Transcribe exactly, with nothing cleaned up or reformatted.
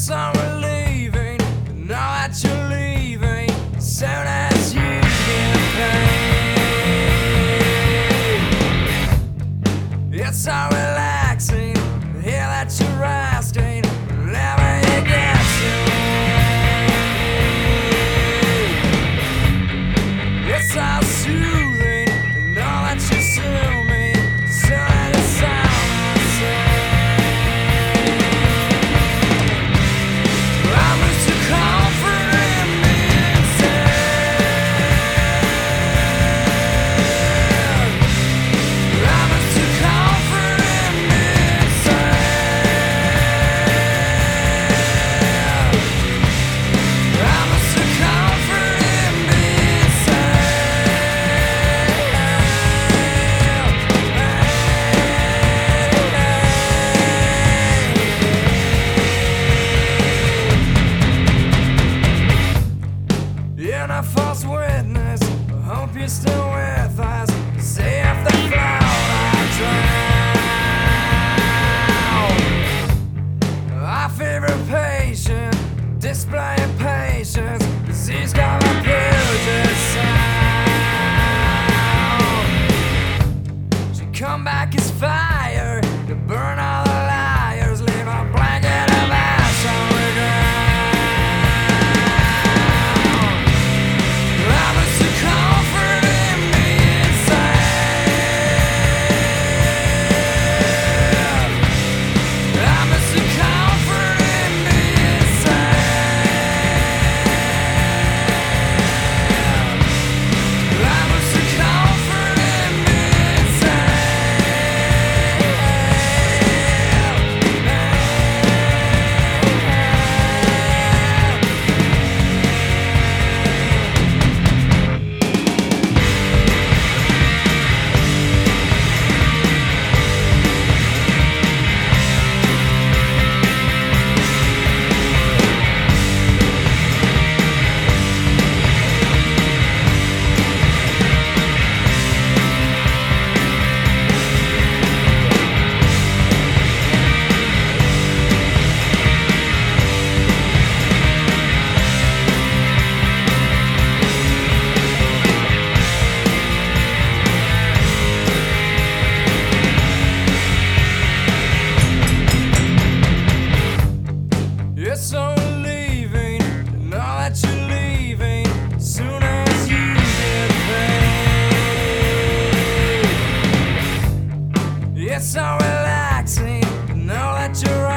It's so relieving to know that you're leaving as soon as you get paid. It's so relaxing to hear that you're resting whenever you get away. It's so soothing to know that you sue me as soon as you sound the same. You're not false witness, I hope you're still with us. See if the cloud I drown. Our favorite patient, display of patience, 'cause he's got a Puget sound. She come back as fire to burn all the liars, leave a blanket of ash on the ground. It's so relieving to know that you're leaving as soon as you get paid. It's so relaxing to know that you're